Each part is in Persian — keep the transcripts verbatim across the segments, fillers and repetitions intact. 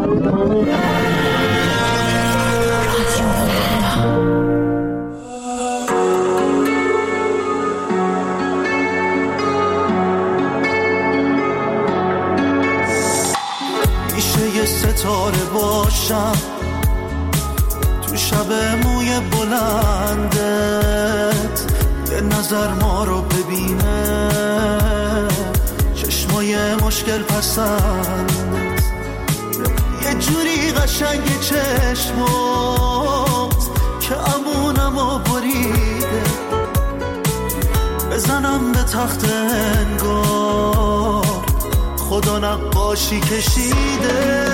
ستاره باشم تو شب موی بلندت، یه نظر ما رو ببینه چشمای مشکل پسندت، یه جوری قشنگ چشمات که امونمو بریده، بزنم به تخت انگار خدا نقاشی کشیده،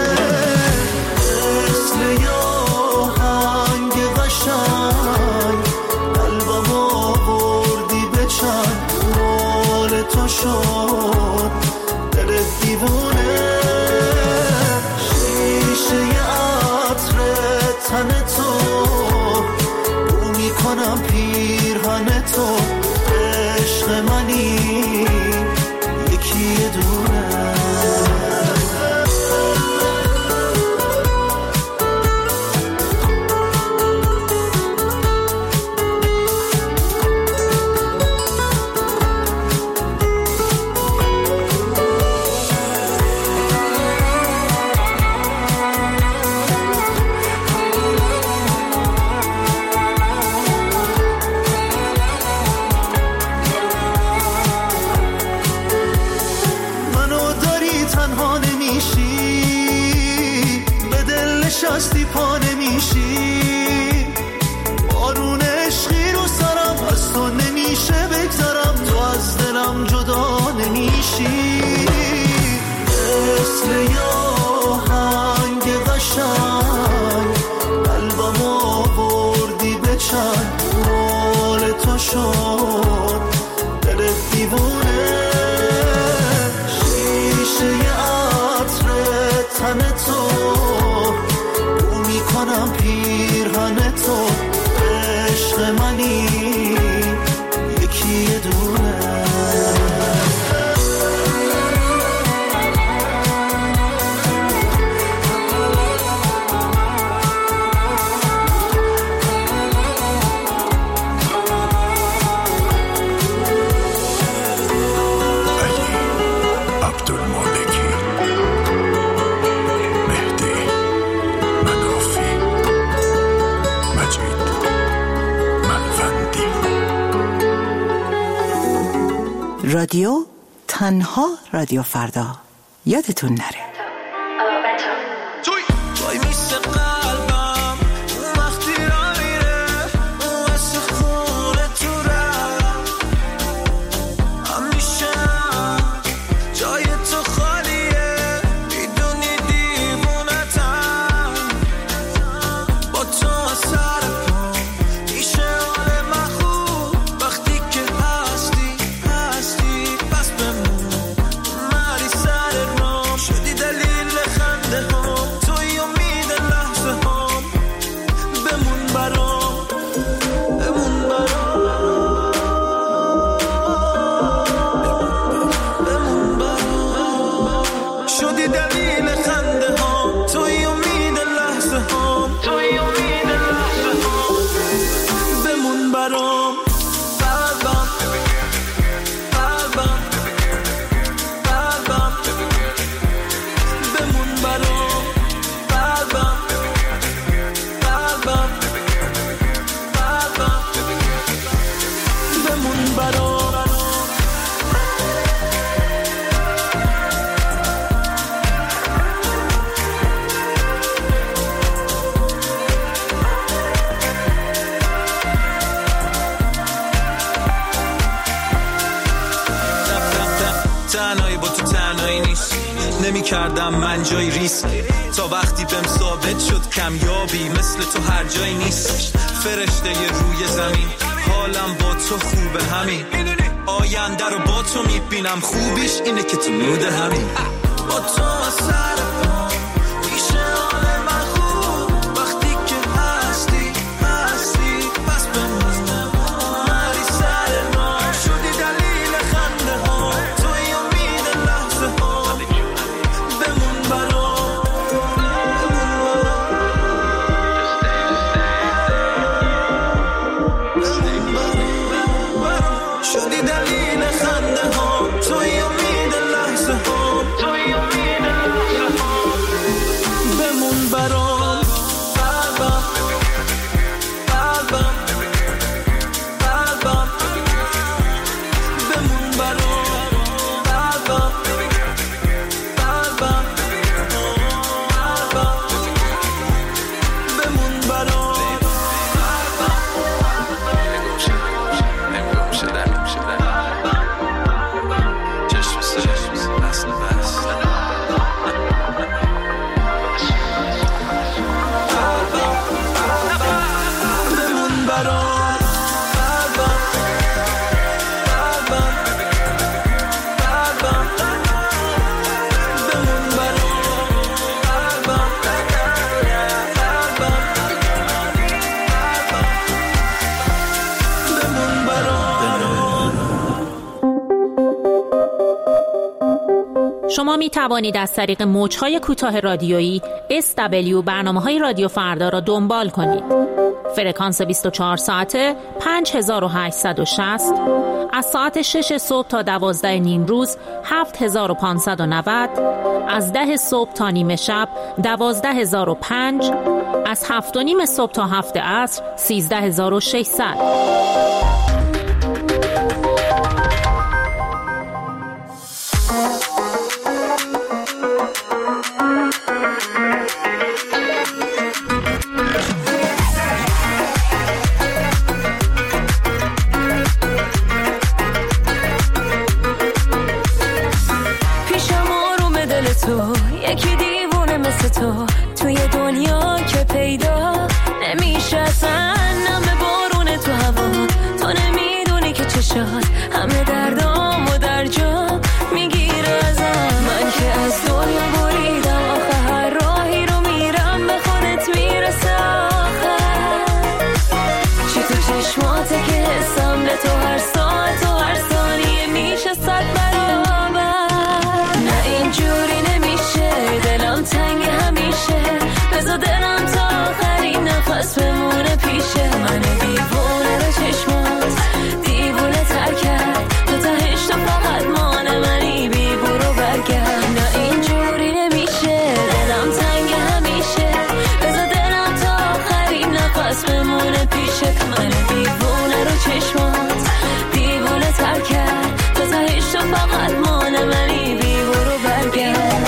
مثل یه آهنگ قشنگ قلبم آوردی به چند، مال تو شد دل دیوونه، شیشه ی عطر تن تو بو میکنم پیرهن تو، عشق منی یکی دونه. شستی پا نمیشی، بارون عشقی رو سرم از تو نمیشه بگذرم، تو از دلم جدا نمیشی، مثل یه آهنگ قشنگ قلبم آوردی به چند، مال تو شد دل دیوونه، شیشه ی عطر تن تو کنم پیرهن تو، عشق منی یکی دونه. رادیو تنها رادیو فردا، یادتون نره. نمی کردم من جای ریسک تا وقتی بهم ثابت شد کمیابی مثل تو هر جایی نیست، فرشته ی روی زمین حالم با تو خوبه، همین آینده رو با تو میبینم، خوبیش اینه که تو مود همین با تو سر میشه حال من خوب، وقتی که هستی هستی پس بمونم مری سر ما، شدی دلیل خنده ها، توی امید لحظه ها، بمون برام شما می توانید از طریق موج‌های کوتاه رادیویی اس دبلیو برنامه‌های رادیو فردا را دنبال کنید. فرکانس بیست و چهار ساعته پنج هزار و هشتصد و شصت، از ساعت شش صبح تا دوازده نیم روز هفت هزار و پانصد و نود، از ده صبح تا نیمه شب دوازده هزار و پنج، از هفت و نیم صبح تا هفت عصر سیزده هزار و ششصد. تو یکی دیوونه مثل تو توی دنیا که پیدا نمیشه اصلا، نم بارونه تو هوا، تو نمیدونی که چشات همه دردام و در جا میگیره ازم. من که از دنیا بریدم آخه هر راهی رو میرم به خودت میرسه آخر. چی تو چشماته که حسم به تو هر ساعت و هر ثانیه میشه صد برابر. نه اینجوری دلم تنگ همیشه، بذار دلم تا آخرین نفس بمونه پیشه. من دیوونه رو چشمات دیوونه تر کرد، تو تهش تو فقط مانه منی، بی برو برگرد. نه اینجوری نمیشه، دلم تنگ همیشه، بذار دلم تا آخرین نفس بمونه پیشه. من دیوونه رو چشمات دیوونه تر کرد، تو تهش تو فقط مانه منی، بی برو برگرد.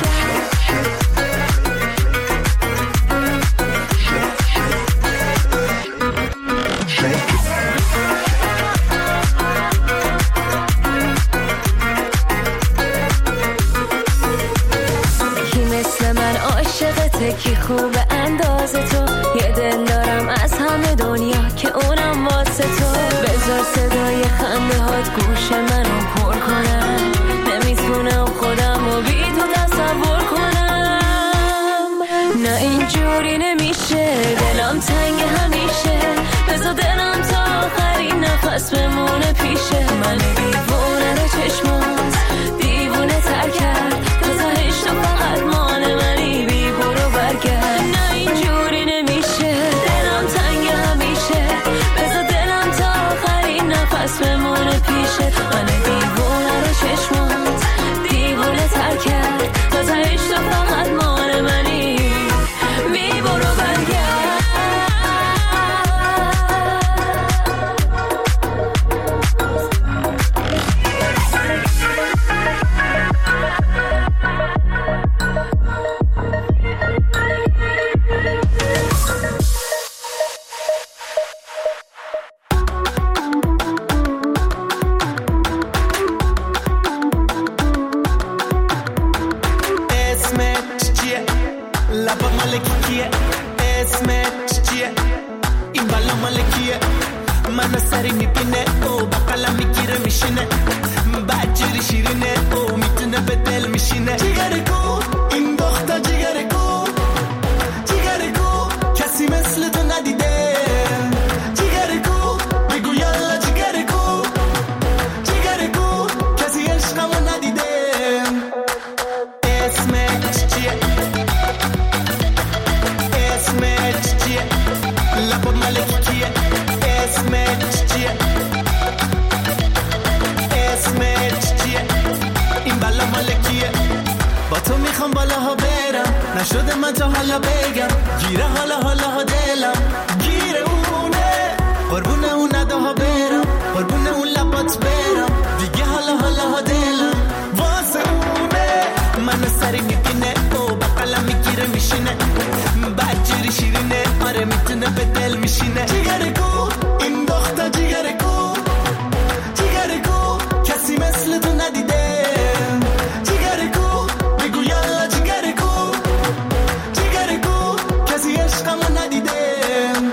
کی خوب انداز تو، یه دل دارم از همه دنیا که اونم واسه تو. بذار صدای خنده هات گوش منو پر کنم، نمیتونم خودم و بی تو تصور کنم. نه اینجوری نمیشه، دلم تنگ همیشه، بذار دلم تا آخرین نفس بمونه پیشه. من دیوونه رو چشمات دیوونه تر کرد، تو تهش تو فقط مانه منی، بی برو برگرد. نه اینجوری نمیشه، دلم تنگ همیشه، بذار دلم تا آخرین نفس بمونه پیشه. من دیوونه رو چشمات دیوونه تر کرد، تو تهش تو فقط مانه منی، بی برو برگرد. نشده من تا حالا بگم، گیره حالا حالا دلم گیره اونه، قربونه اون نداها برم، قربونه اون لبات برم، دیگه حالا حالا دلم واسه اونه. من سری میبینه او بقلم میگیره میشینه، بعد جیری شیرینه، آره میتونه به دل میشینه. جیگره گو این دختر جیگره گو، جیگره گو کسی مثل تو ندیده. جیگره گو بگو یالا جیگره گو، جیگره گو کسی عشقمو ندیده.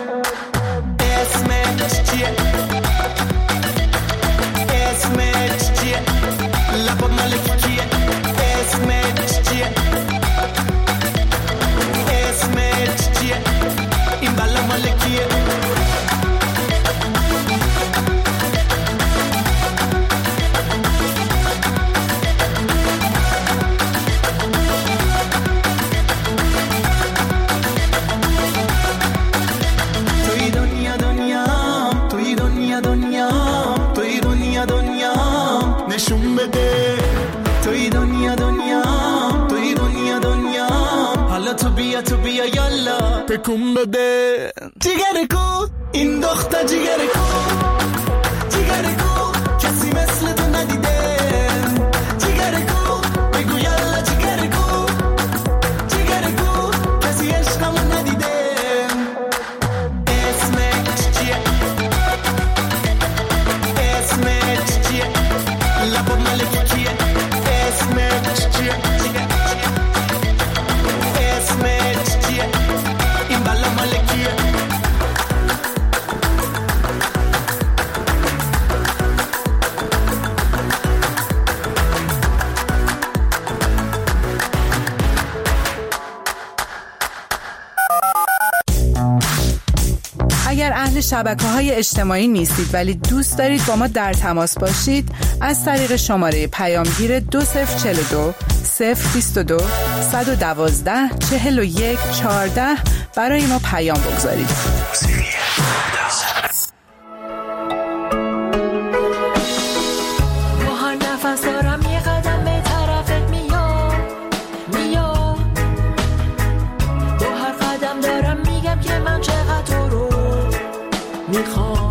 تو بیا تو بیا یالا تکون بده جیگر کو این دختر جیگر کو جیگر کو کسی مثل تو ندیده جیگر کو بگو یالا جیگر کو جیگر کو کسی عشقمو ندیده اسمت چیه اسمت چیه لبا ملک کیه اسمت چیه اسمت چیه این بالا ملکیه اگر اهل شبکه‌های اجتماعی نیستید ولی دوست دارید با ما در تماس باشید، از طریق شماره پیامگیر دو صفر چهل و دو صفر بیست و دو صد و دوازده چهل و یک چهارده برای ما پیام بگذارید. با هر نفس دارم یه قدم به طرفت میام میام با هر قدم دارم میگم که من چقدر تو رو میخوام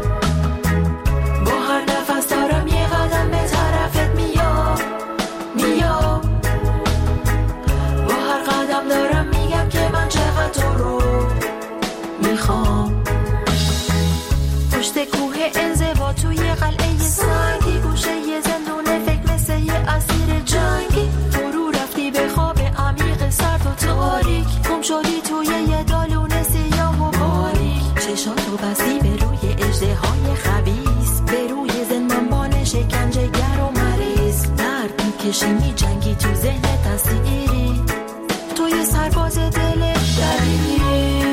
با هر نفس دارم یه قدم به طرفت میام میام با هر قدم دارم میگم که من چقدر تو رو میخوام پشت کوه انزوا توی قلعه سنگی گوشه یه زندون فکر مثل یه اسیر جنگی فرو رفتی به خواب عمیق سرد و تاریک گم شدی توی یه دالون سیاه و باریک چشاتو بستی به روی اژدهای خبیث به روی زندانبان شکنجه گر و مریض درد میکشی میجنگی تو ذهنت اسیری توی سرباز دل دریری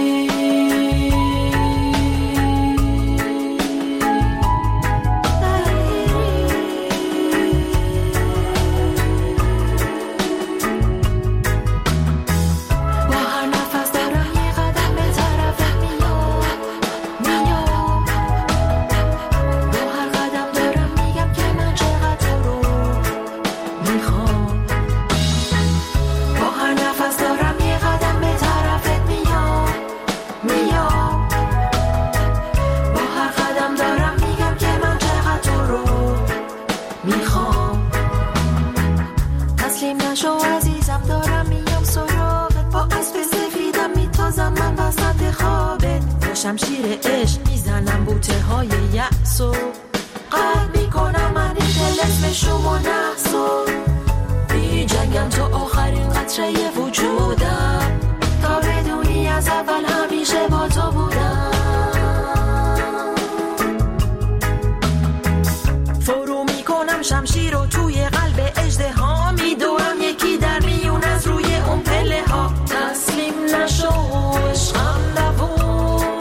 شمشیر عشق میزنم بوته های یأسو قلب میکنم من این دل اسمشو منحسو بی جنگم تو آخرین قطره وجودم تا بدونی از اول همیشه با تو بودم فرو میکنم شمشیر رو توی قلب اژدها میدوام یکی در میون از روی اون پله ها تسلیم نشو عشقم نبود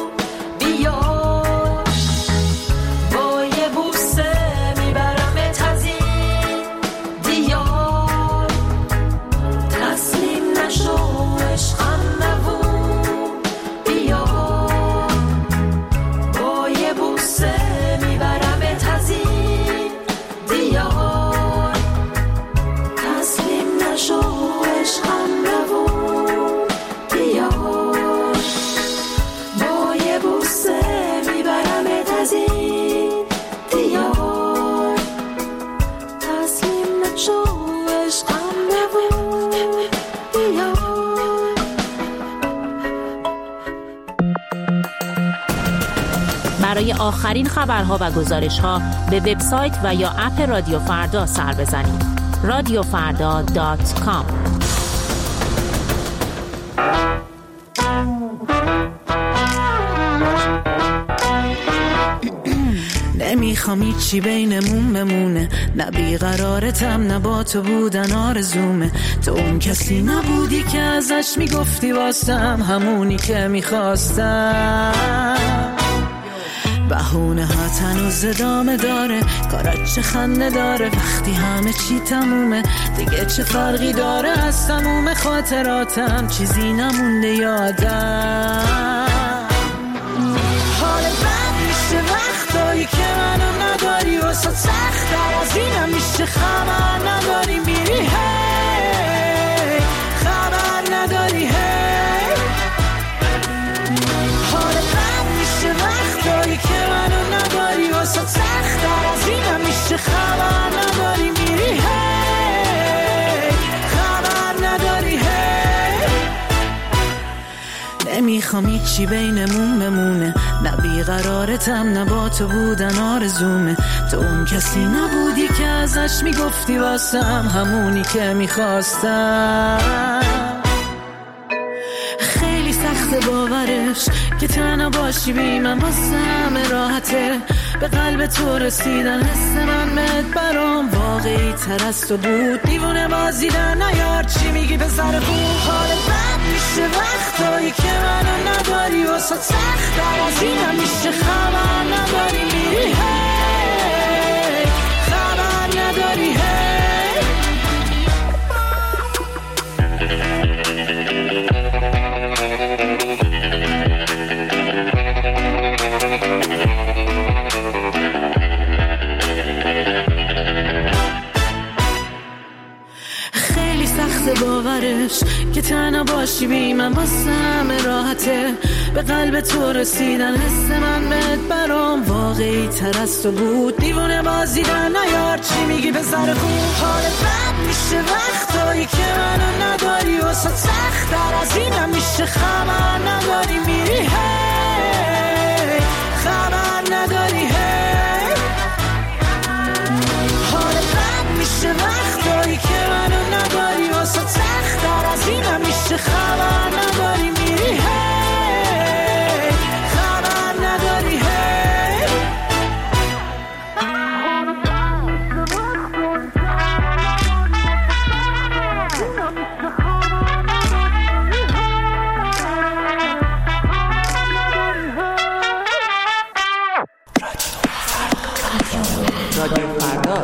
برای آخرین خبرها و گزارش‌ها به وبسایت و یا اپ رادیو فردا سر بزنید. رادیو فردا دات کام. نمیخوام هیچی بینمون بمونه، نه بیقرارتم نه با تو بودن آرزومه. تو اون کسی نبودی که ازش میگفتی واسم همونی که میخواستم. بهونه ها تنوز ادامه داره، کارت چه خنده داره وقتی همه چی تمومه. دیگه چه فرقی داره از تموم خاطراتم، چیزی نمونده یادم. حال بد میشه وقتایی که منو نداری، واسه سخت‌تر از اینم میشه خبر نداری میری هی، خبر نداری هی. میشه خبر نداری میری هی خبر نداری هی نمیخوام هیچی بینمون بمونه نه بیقرارتم نه با تو بودن آرزومه تو اون کسی نبودی که ازش میگفتی واسم همونی که میخواستم خیلی سخت باورش که تنها باشی بی من واسم راحته به قلب تو رسیدن حس من مد برام واقعی تر از تو بود دیوونه بازیدن نیار چی میگی به سر خوب حال بد میشه وقتایی که منو نداری واسه سخت در از اینم میشه خبر نداری میری هی خبر نداری هی خیلی سخت باورش که تنها باشی بی من واسم راحته به قلب تو رسیدن حس من مد برام واقعی تر از تو بود دیوونه بازیدن نیار چی میگی به سر خوب حال بد میشه وقتایی که منو نداری واسه سخت در از اینم میشه خبر نداری میری هی خبر نداری هی حال بد میشه وقتایی که منو نداری واسه سخت در از اینم میشه خبر نداری میری هی خبر نداری هی رادیو فردا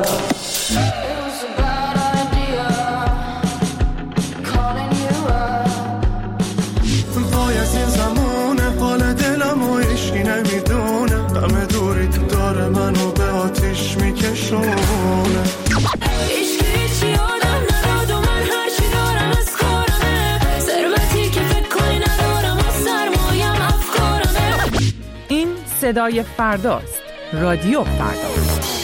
وای از این زمونه حال دلم و ایشی نمیدونه همه دوری تو داره منو به آتیش میکشونه ایشکی هیچی آدم نداد و من هرچی دارم از کارمه ثروتی که فکر کنی ندارم و سرمایم افکارمه این صدای فرداست. رادیو فردا.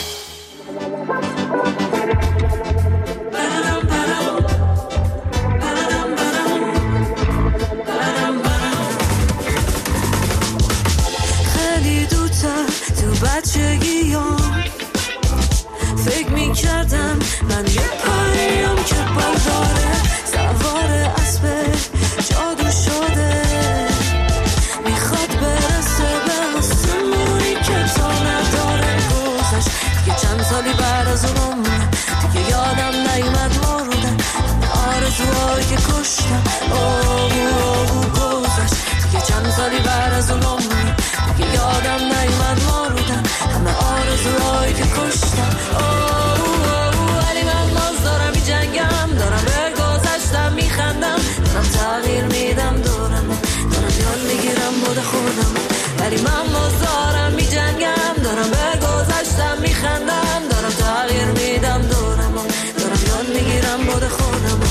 خیلی دوتا تو بچگیام فکر میکردم من یه پریم که برداره سوار اسب جادو شده میخواد برسه به آسمونی که تا نداره گذشت دیگه چند سالی بعد از اونم دیگه یادم نیومد مردم آرزوهایی که کشتم آبو آبو گذشت دیگه چند سالی بعد از اونم دیگه یادم نیومد مردم همه آرزوهایی که کشتم آبو آبو ولی من باز دارم می جنگم دارم به گذشتم میخندم دارم تغییر میدم دارم دارم یاد میگیرم بود خودم ولی من باز دارم می جنگم دارم به گذشتم میخندم دارم تغییر میدم دارم دارم یاد میگیرم بود خودم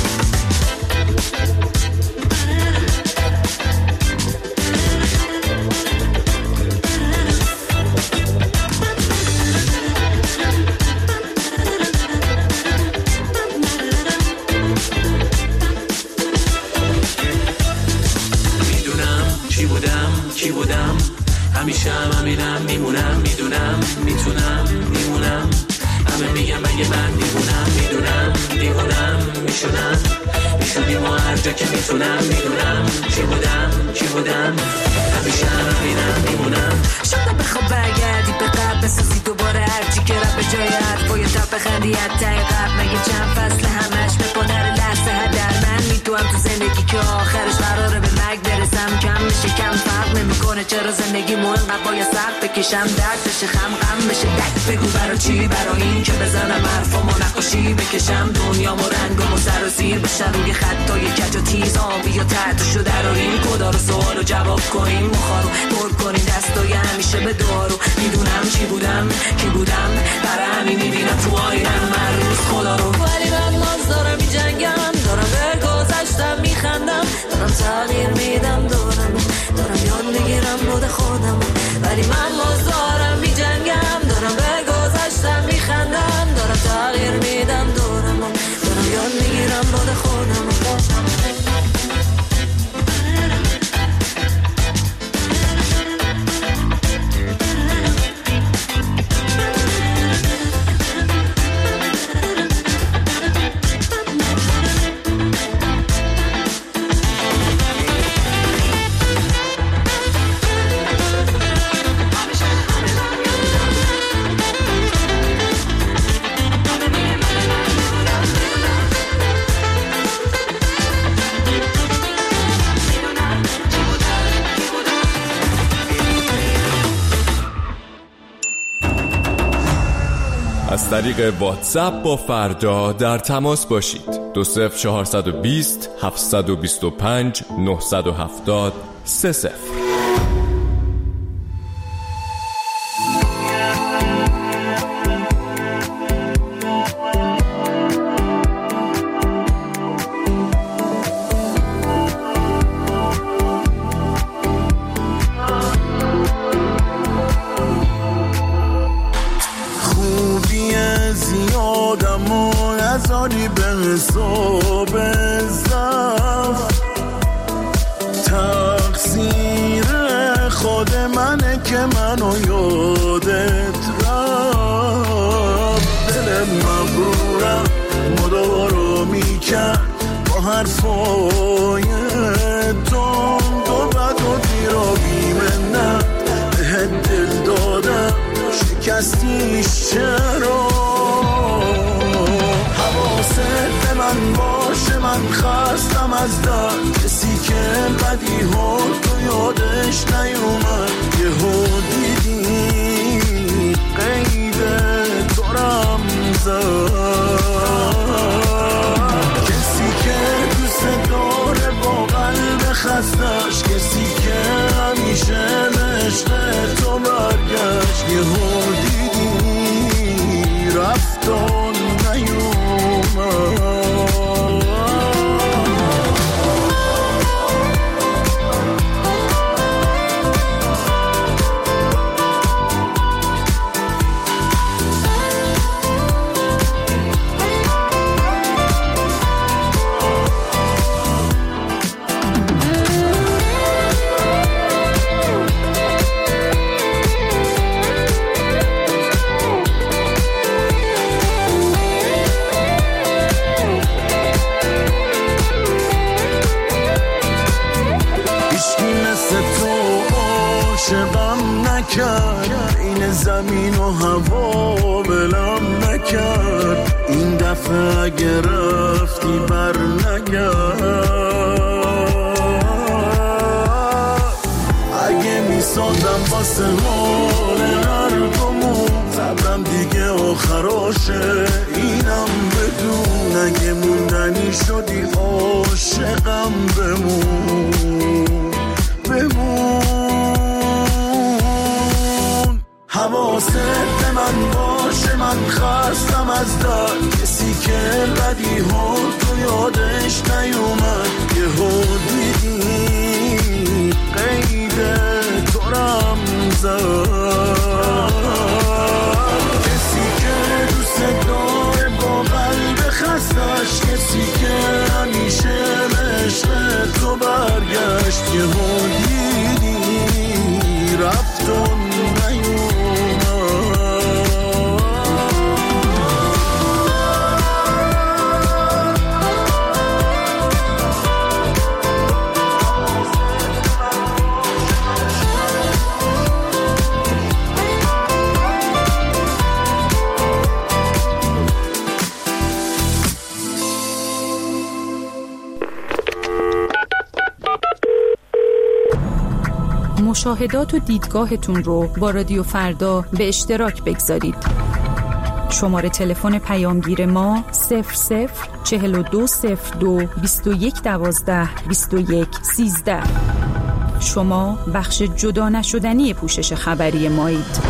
کی بودم همیشه هم همینم میمونم میدونم میتونم میمونم همه میگم مگه من میمونم میدونم دیوونم میشونم میشونیم و هر جا که میتونم میدونم کی بودم کی بودم همیشه هم همینم میمونم شاید بخواب برگردی به قبل بسازی دوباره هرچی که رب به جای حرفای تب بخندی حتی قبل مگه چند فصل همش بپادر لحظه هدر من میتونم تو زندگی که آخرش قراره به مرگ برسم کم میشه کم فرق نمیکنه چرا زندگی مهم قبای سخت بکشم درد بشه خم غم بشه دک بگو برا چی برا این که بزنم حرفامو نقاشی بکشم دنیامو رنگامو سر و زیر بشن روی خطای کج و تیز آبی و تحتشو دراریم کدا رو سوالو جواب کنیم مخارو پر کنیم دستای همیشه به دارو میدونم چی بودم کی بودم برای همین میبینم تو آینم من روز خدا رو ولی من باز دارم میجنگم دارم به گذشتم میخندم دارم تغییر میدم دارم دارم یاد میگیرم بود خودم ولی من باز دارم میجنگم دارم به گذشتم میخندم از طریق واتساپ با فردا در تماس باشید. دو صفر چهارصد و بیست هفتصد و بیست و پنج نهصد و هفتاد سه صفر. نذاری به حساب زف تقصیر خود منه که منو یادت رفت. دل مغرورم مدارو میکرد با حرفای تند و بد و دیر و بیمنت بهت دل دادم شکستیش چرا؟ حواست من باشه من خستم از در کسی که بدی ها تو یادش نیومد. یه ها دیدی قید دارم زد کسی که دوست داره با قلب خستش کسی که همیشه عشق تو برگشت. یه ها دیدی رفتان نیومد. این زمین و هوا بلم نکرد این دفعه اگه رفتی بر نگرد. اگه میسازم واسه حال هرگمون صبرم دیگه آخراشه اینم بدون اگه موندنی شدی عاشقم بمون بمون. حواست به من باشه من خستم از در کسی که بدی ها تو یادش نیومد. یه ها دیدی قید دارم زد کسی که دوست داره با قلب خستش کسی که همیشه عشق تو برگشت. یه ها دیدی رفتن نیومد. مشاهدات و دیدگاهتون رو با رادیو فردا به اشتراک بگذارید. شماره تلفن پیامگیر ما صفر صفر چهل و دو صفر دو بیست و یک دوازده بیست و یک سیزده. شما بخش جدا نشدنی پوشش خبری مایید.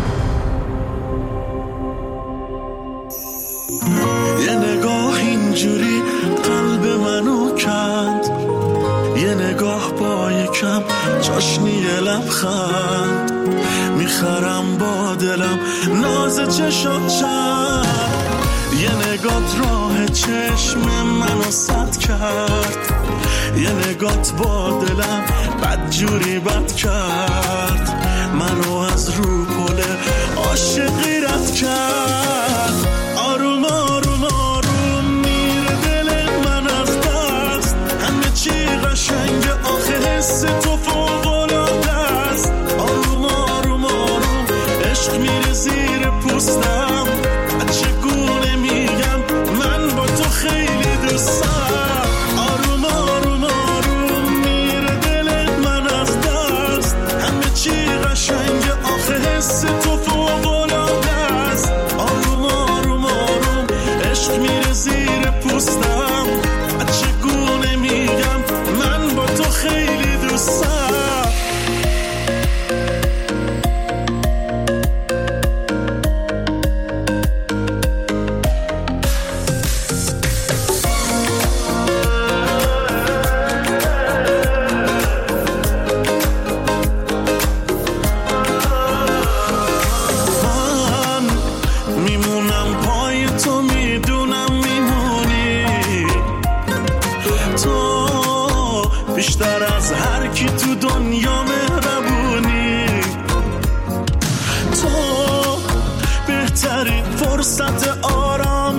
یه نگاه اینجوری قلب منو کند یه نگاه با یکم چاشنی لبخند میخرم با دلم ناز چشات چند. یه نگات راه چشم منو سد کرد یه نگات با دلم بدجوری بد کرد منو از رو پل عاشقی رد کرد. آروم آروم آروم میره دل من از دست همه چی قشنگ آخه حس تو فوق العاده است. آروم آروم آروم عشق میره زیر پوستم چگونه میگم من با تو خیلی دوستم. آروم آروم آروم میره دل من از دست همه چی قشنگ آخه حس تو فوق العاده است. آروم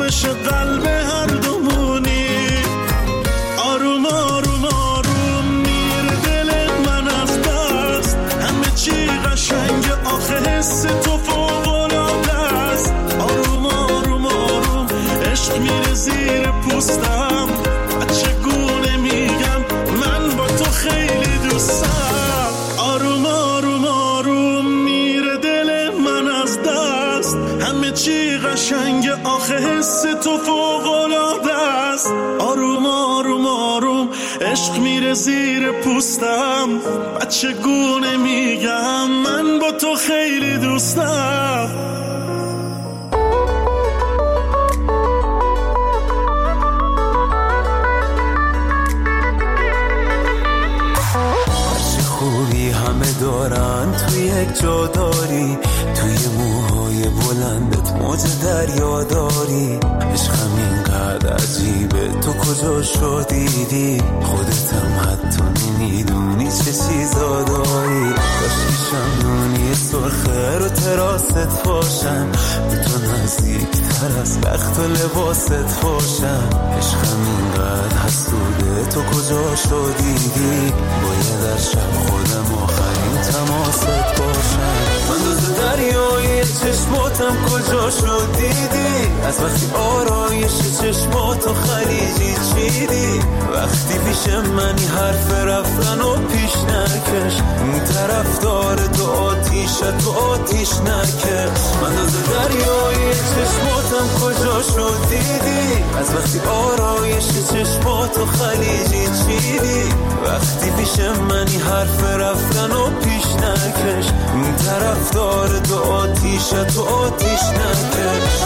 بشه قلب هر دومونی. آروم آروم آروم میره دل من از دست، همه چی قشنگه آخه حس تو فوق‌العاده است. آروم آروم آروم عشق میره زیر پوستم، چگونه میگم من با تو خیلی دوستم. آروم آروم آروم میره دل من از دست، همه چی قشنگه آخه حس تو فوق‌العاده است. آروم آروم آروم عشق میره زیر پوستم، چگونه میگم من با تو خیلی دوستم. همه دارن توی یک جا داری، توی موهای بلندت موج دریا داری. عشقم اینقدر عجیبه تو کجا شدیدی، خودتم حتی نمیدونی چه چیزا داری. کاشکی شمدونی سرخه رو تراست باشم، به تو نزدیک تر از بخت و لباست باشم. عشقم اینقدر حسوده تو کجا شدیدی، باید در شب خودم آخرین تماست باشم. من دوز دریای چشماتم کجا شدیدی، از وقتی آرایش چشماتو خلیجی چیدی. وقتی پیش منی حرف رفتن و پیش نکش، این طرف داره تو آتیشه تو آتیش نکش. من دوز دریای چشماتم کجا شدیدی، از وقتی آرایش چشماتو خلیجی چیدی. وقتی پیش منی حرف رفتن و پیش نکش، این طرف داره تو آتیشه تو آتیش نکش.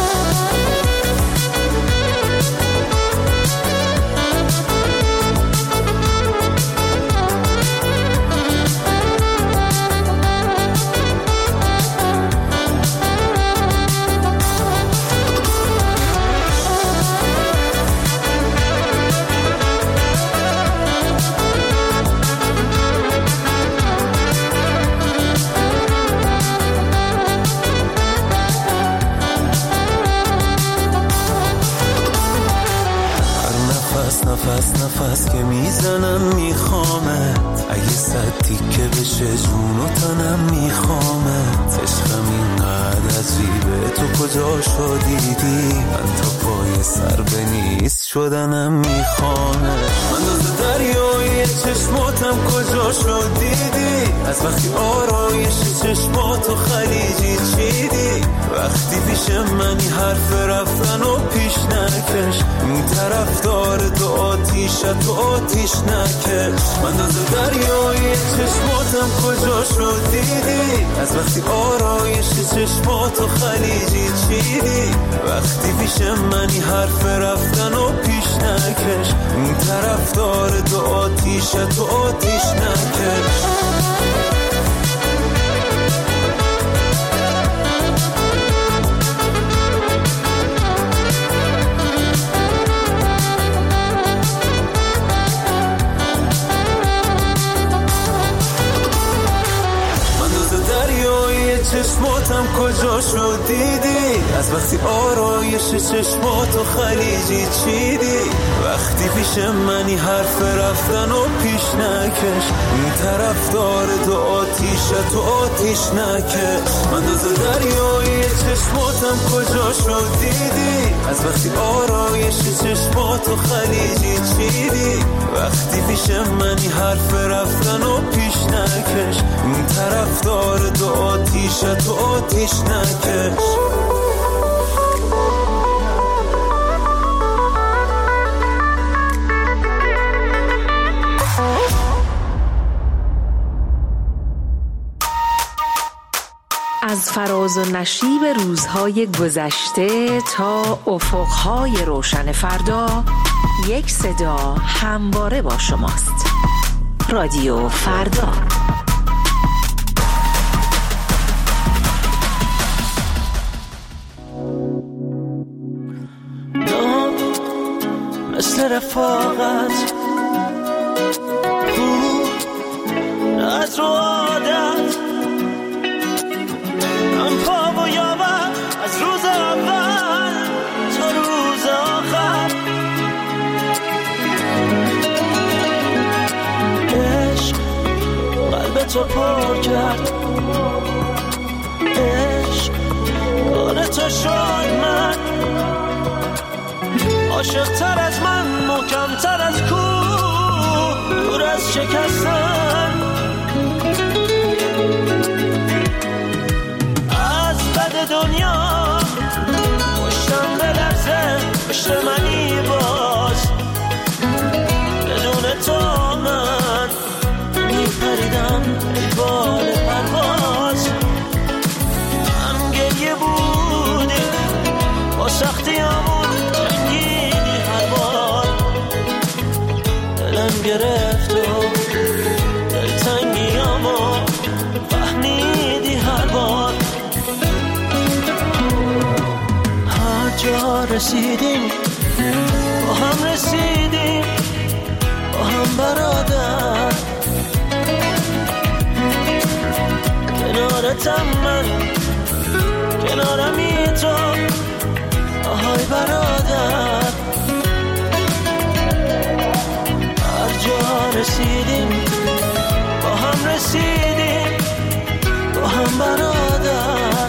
نفس نفس که میزنم میخوامت، اگه صد تیکه بشه جون و تنم میخوامت. عشقم اینقدر عجیبه تو کجا شدیدی، من تا پای سر به نیست شدنم میخوامت. من دوز دریای چشماتم کجا شدیدی، از وقتی آرایش چشماتو خلیجی چیدی. وقتی پیش منی حرف رفتن و پیش نکش، این طرف داره تو آتیشه تو آتیش نکش. من دوز دریای چشماتم کجا شدیدی، از وقتی آرایش چشماتو خلیجی چیدی. وقتی پیش منی حرف رفتن و پیش نکش، این طرف داره تو آتیشه تو آتیش نکش. چشماتم کجا شدیدی، از وقتی آرایش چشماتو خلیجی چیدی. وقتی پیش منی حرف رفتن و پیش نکش، این طرف داره تو آتیشه تو آتیش نکش. من دوز دریای چشماتم کجا شدیدی، از وقتی آرایش چشماتو خلیجی چیدی. وقتی پیش منی حرف رفتن و پیش نکش، این طرف داره تو آتیشه تو آتیش نکش. از فراز و نشیب روزهای گذشته تا افقهای روشن فردا، یک صدا همواره با شماست. رادیو فردا. مثل رفاقت خوب از رو عادت، من پا و یاور از روز اول تا روز تو پر کرد. عشق داره تو شد من، عاشق تر از من، محکم تر از کوه، دور از شکستن. از بد دنیا پشتم بلرزه، پشت منی باز، بدون تو من میپریدم ای بال پرواز. هم گریه بودی با سختی همون جنگیدی هر بار، دلم گرفت و دلتنگی همو فهمیدی هر بار. هر جا رسیدیم با هم رسیدیم، با هم برادر. کنارتم من، کنارمی تو، آهای برادر. هر جا رسیدیم با هم رسیدیم، با هم برادر.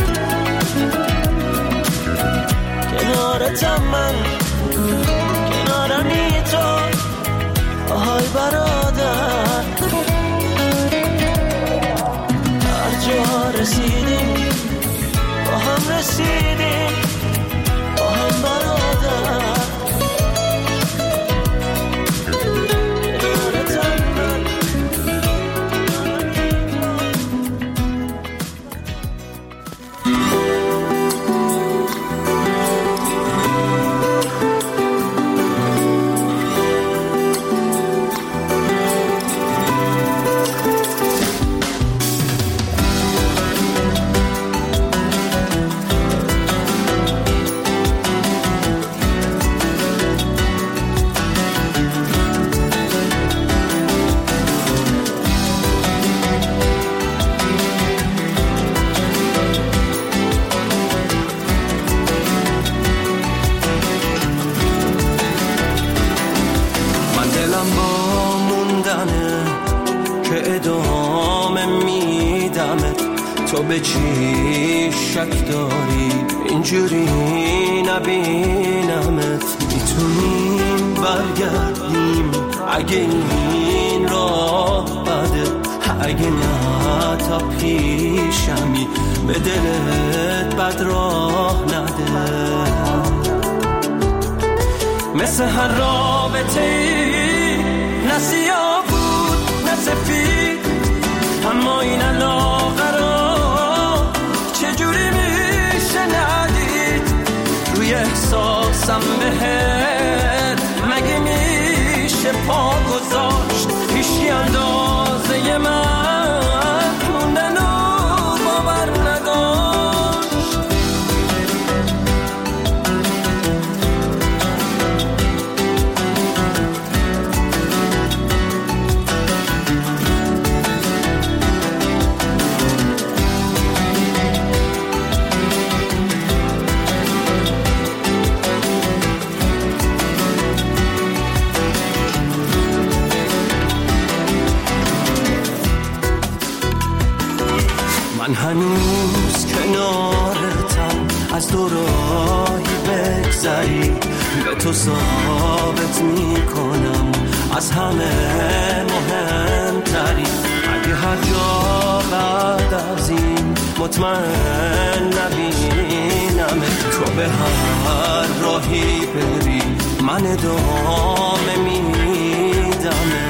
کنارتم من، کنارمی تو، آهای برادر. هر جا رسیدیم با هم رسیدیم، با هم برادر. کنارتم من. تو به چی شک داری اینجوری نبینمت؟ میتونیم برگردیم اگه این راه بده، اگه نه تا پیشمی به دلت بد راه نده. مثل هر رابطه ای نه سیاه بود نه سفید، اما این علاقه را چجوری میشه ندید؟ روی احساسم بهت مگه میشه پا گذاشت؟ هیچی اندازه من موندن و باور نداشت. من هنوز کنارتم، از دوراهی بگذری به تو ثابت میکنم از همه مهمتری. اگه هر جا بعد از این مطمئن نبینم، تو به هر راهی بری من ادامه میدم.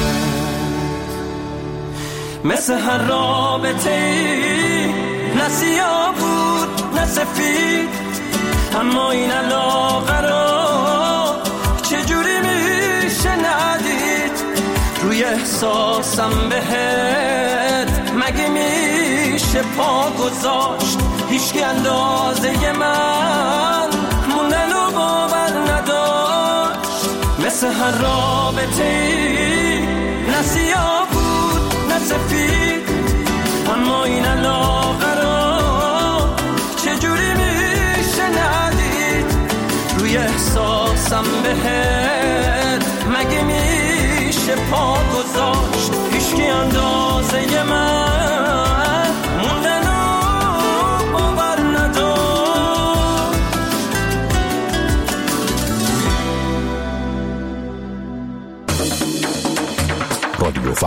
مثل هر رابطه ای نه سیاه بود نه سفید، اما این علاقه را چجوری میشه ندید؟ روی احساسم بهت مگه میشه پا گذاشت؟ هیچکی اندازه من موندن و باور نداشت. مثل هر رابطه ای نه سیاه نه سفید، اما این علاقه را چجوری میشه ندید؟ روی احساسم بهت مگه میشه پا گذاشت؟ هیچکی اندازه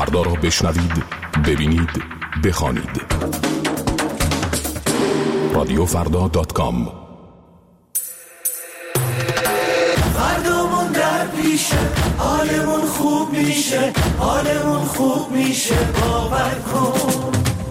فردا را بشنوید، ببینید، بخوانید. رادیو فردا دات کام. فردامون در پیشه، حالمون خوب میشه، حالمون خوب میشه، باور کن.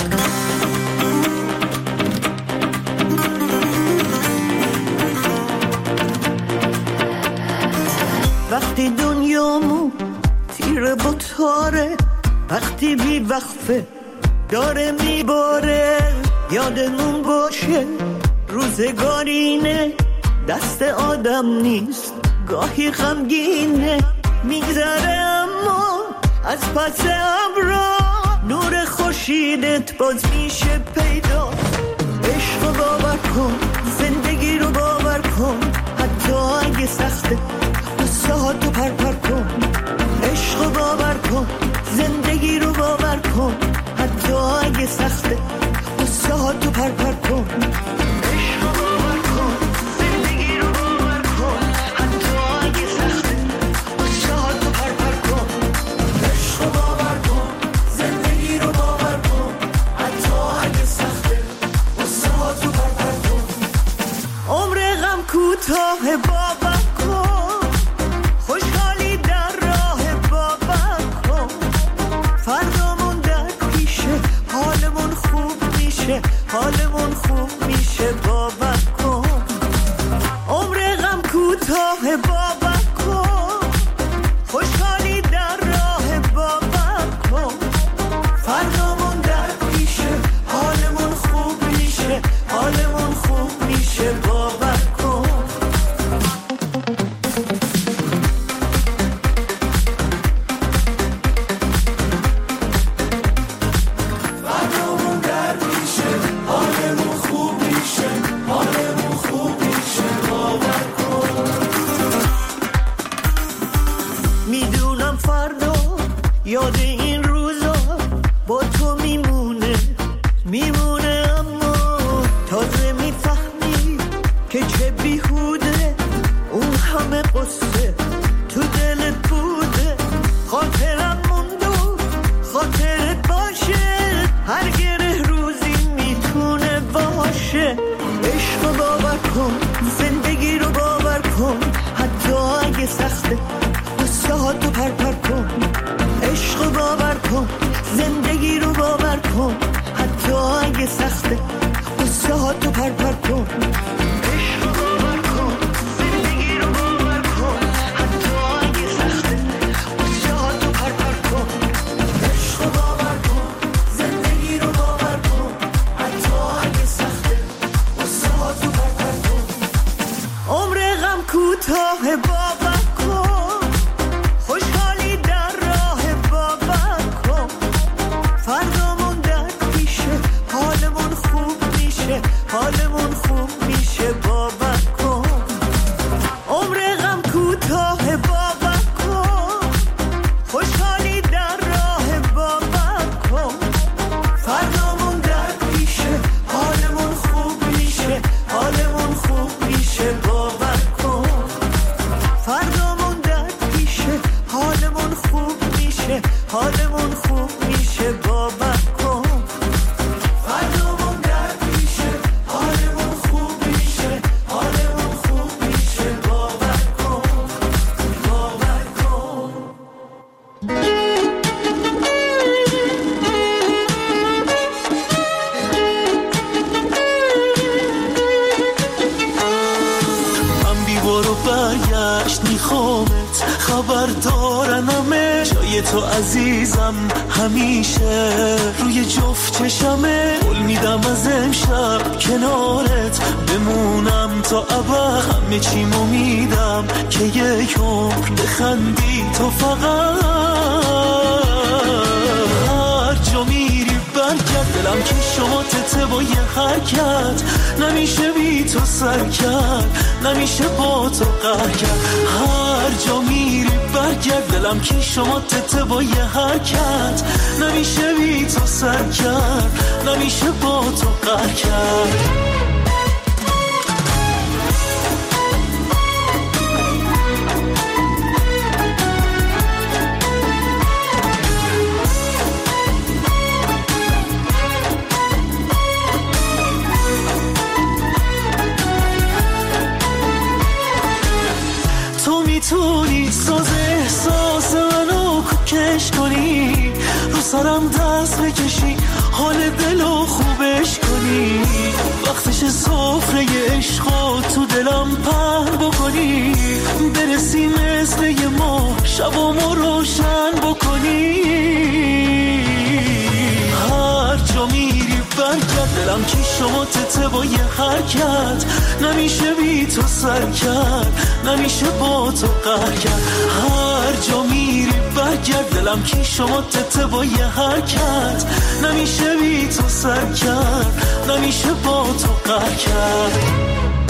وقتی دنیامون تیره با تاره، وقتی بی وقفه داره میباره، یادمون باشه روزگارینه، دست آدم نیست، گاهی غمگینه، میگذره اما از پس ابرا نور خورشیدت باز میشه پیدا. عشق رو باور کن، زندگی رو باور کن، حتی اگه سخته قصه ها تو پر پر کن. عشق رو باور کن، زندگی رو باور کن، حتی اگه سخته قصه ها تو پر پر کن. عشق رو باور کن، زندگی رو باور کن، حتی اگه سخته قصه ها تو پر پر کن. عشق رو باور کن، زندگی رو باور کن، حتی اگه سخته قصه ها تو پر پر کن. عمر غم کوتاه باور کن، خوشحالی در راه باور کن. فردامون در پیشه، حالمون خوب میشه، حالمون خوب میشه، باور کن. عمر غم کوتاه باور کن، خوشحالی در راه باور کن. فردامون در پیشه، حالمون خوب میشه، حالمون خوب میشه، باور کن. فردامون در پیشه، حالمون خوب میشه، حالمون خوب میشه، باور کن. میدونم فردا یاد این روزا با تو میمونه، میمونه، اما تازه میفهمی که چه بیهوده اون همه قصه تو دلت بوده. خاطرم موندو خاطرت باشه، هر گره روزی میتونه باشه. عشق رو باور کن، زندگی رو باور کن، حتی اگه سخته قصه ها تو پر پر کن. عشق رو باور کن، زندگی رو باور کن، حتی اگه سخته قصه ها تو پر پر کن. عشق رو باور کن، زندگی رو باور کن، حتی اگه سخته قصه ها تو پر پر کن. عشق رو باور کن، زندگی رو باور کن، حتی اگه سخته قصه ها تو پر پر کن. عمر غم کوتاه باور کن، خوشحالی در راه باور کن. فردامون در پیشه، حالمون خوب میشه، حالمون خوب میشه، باور کن. عمر غم کوتاه باور کن، خوشحالی در راه باور کن. فردامون در پیشه، حالمون خوب میشه، حالمون خوب میشه، باور کن. فردامون در پیشه، حالمون خوب میشه، حالمون خوب میشه، باور کن. فردامون در پیشه، حالمون خوب میشه، حالمون خوب میشه، باور کن، باور کن. من بی برو برگشت میخوامت، خبر دارنمه جای تو عزیزم همیشه روی جفت چشمه. قول میدم از امشب کنارت بمونم تا ابد، همه چیمو میدم که یک عمر بخندی تو فقط. هر جا میری برگرد، دلم که شما تته با یه حرکت، نمیشه بی تو سر کرد، نمیشه با تو قهر کرد. هر جا میری برگرد، دلم که شما تته با یه حرکت، نمیشه بی تو سر کرد، نمیشه با تو قهر کرد. سرم دست بکشی حال دلو خوبش کنی وقتش سفره عشقو تو دلم پهن بکنی برسی مثل یه ماه شبامو روشن بکنی هر جا میری برگرد دلم کی شما تته با یه حرکت نمیشه بی تو سر کرد نمیشه با تو قهر کرد هر جا میری برگرد دلم کی شما تته با یه حرکت نمیشه بی تو سر کرد نمیشه با تو قهر کرد